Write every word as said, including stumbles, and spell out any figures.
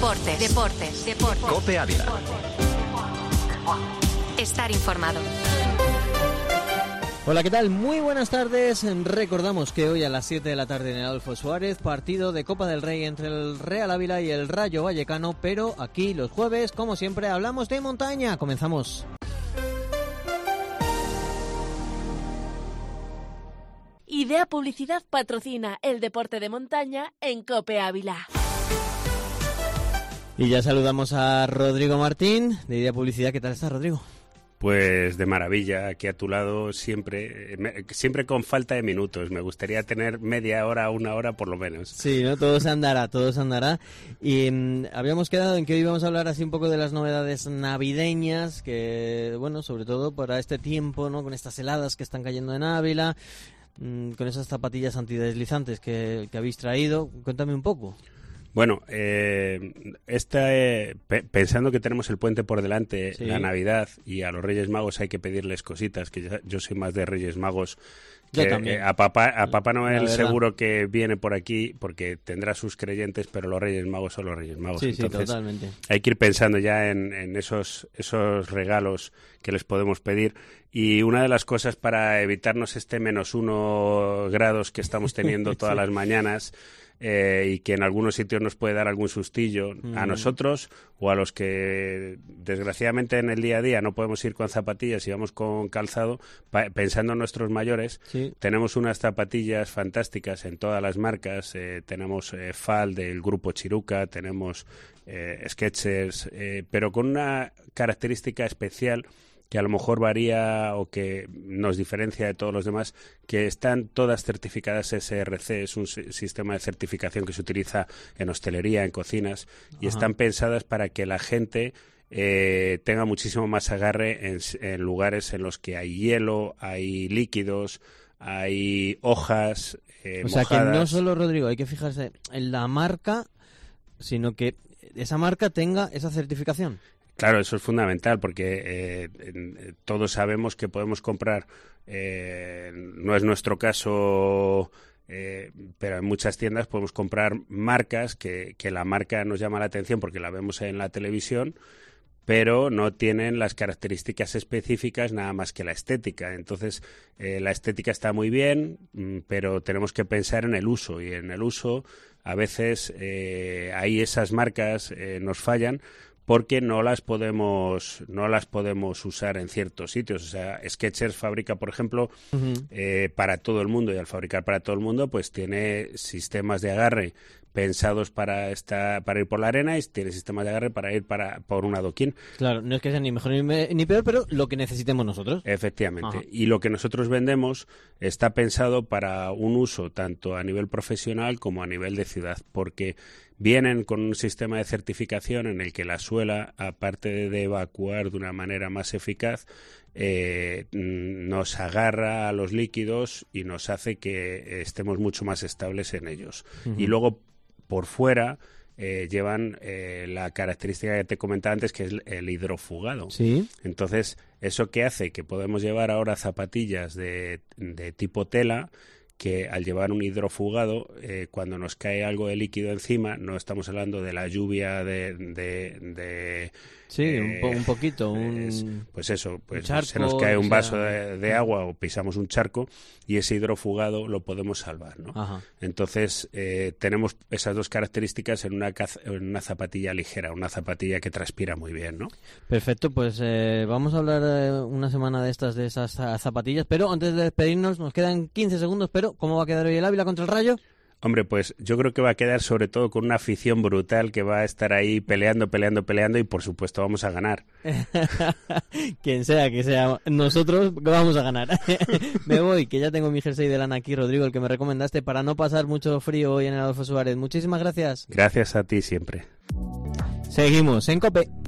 Deportes, deportes, deportes. COPE Ávila. Estar informado. Hola, ¿qué tal? Muy buenas tardes. Recordamos que hoy a las siete de la tarde en el Adolfo Suárez, partido de Copa del Rey entre el Real Ávila y el Rayo Vallecano, pero aquí los jueves, como siempre, hablamos de montaña. Comenzamos. Idea Publicidad patrocina el deporte de montaña en COPE Ávila. Y ya saludamos a Rodrigo Martín, de Idea Publicidad. ¿Qué tal estás, Rodrigo? Pues de maravilla, aquí a tu lado siempre, siempre con falta de minutos. Me gustaría tener media hora, una hora por lo menos. Sí, ¿no? Todo se andará, todo se andará. Y mmm, habíamos quedado en que hoy íbamos a hablar así un poco de las novedades navideñas, que, bueno, sobre todo para este tiempo, ¿no? Con estas heladas que están cayendo en Ávila, mmm, con esas zapatillas antideslizantes que, que habéis traído. Cuéntame un poco. Bueno, eh, esta, eh, pe- pensando que tenemos el puente por delante, sí, la Navidad, y a los Reyes Magos hay que pedirles cositas, que ya, yo soy más de Reyes Magos. Que, yo también. Eh, a, Papá, a Papá Noel seguro que viene por aquí porque tendrá sus creyentes, pero los Reyes Magos son los Reyes Magos. Sí, Entonces, sí, totalmente. Hay que ir pensando ya en, en esos, esos regalos que les podemos pedir. Y una de las cosas para evitarnos este menos uno grados que estamos teniendo todas sí. las mañanas, Eh, y que en algunos sitios nos puede dar algún sustillo mm. a nosotros o a los que desgraciadamente en el día a día no podemos ir con zapatillas y vamos con calzado, pa- pensando en nuestros mayores, sí. tenemos unas zapatillas fantásticas en todas las marcas, eh, tenemos eh, F A L del grupo Chiruca, tenemos eh, Skechers, eh, pero con una característica especial que a lo mejor varía o que nos diferencia de todos los demás, que están todas certificadas S R C, es un sistema de certificación que se utiliza en hostelería, en cocinas, y Ajá. están pensadas para que la gente eh, tenga muchísimo más agarre en, en lugares en los que hay hielo, hay líquidos, hay hojas eh, o sea mojadas. Que no solo, Rodrigo, hay que fijarse en la marca, sino que esa marca tenga esa certificación. Claro, eso es fundamental porque eh, eh, todos sabemos que podemos comprar, eh, no es nuestro caso, eh, pero en muchas tiendas podemos comprar marcas que, que la marca nos llama la atención porque la vemos en la televisión, pero no tienen las características específicas nada más que la estética. Entonces, eh, la estética está muy bien, pero tenemos que pensar en el uso, y en el uso a veces eh, ahí esas marcas eh, nos fallan, porque no las podemos no las podemos usar en ciertos sitios. O sea, Skechers fabrica, por ejemplo, uh-huh. eh, para todo el mundo, y al fabricar para todo el mundo, pues tiene sistemas de agarre pensados para esta, para ir por la arena, y tiene sistemas de agarre para ir para por un adoquín. Claro, no es que sea ni mejor ni, me, ni peor, pero lo que necesitemos nosotros. Efectivamente. Ajá. Y lo que nosotros vendemos está pensado para un uso tanto a nivel profesional como a nivel de ciudad, porque vienen con un sistema de certificación en el que la suela, aparte de evacuar de una manera más eficaz, eh, nos agarra a los líquidos y nos hace que estemos mucho más estables en ellos. Uh-huh. Y luego, por fuera, eh, llevan eh, la característica que te comentaba antes, que es el hidrofugado. ¿Sí? Entonces, ¿eso qué hace? Que podemos llevar ahora zapatillas de, de tipo tela, que al llevar un hidrofugado, eh, cuando nos cae algo de líquido encima, no estamos hablando de la lluvia de... de, de sí, eh, un, po- un poquito. Un, es, pues eso, pues charco, se nos cae un o sea, vaso de, de agua o pisamos un charco, y ese hidrofugado lo podemos salvar, ¿no? Ajá. Entonces, eh, tenemos esas dos características en una, en una zapatilla ligera, una zapatilla que transpira muy bien, ¿no? Perfecto, pues eh, vamos a hablar eh, una semana de estas de esas zapatillas, pero antes de despedirnos nos quedan quince segundos, pero ¿cómo va a quedar hoy el Ávila contra el Rayo? Hombre, pues yo creo que va a quedar sobre todo con una afición brutal que va a estar ahí peleando, peleando, peleando, y por supuesto vamos a ganar. Quien sea, que sea, nosotros vamos a ganar. Me voy, que ya tengo mi jersey de lana aquí, Rodrigo, el que me recomendaste, para no pasar mucho frío hoy en el Adolfo Suárez. Muchísimas gracias. Gracias a ti siempre. Seguimos en COPE.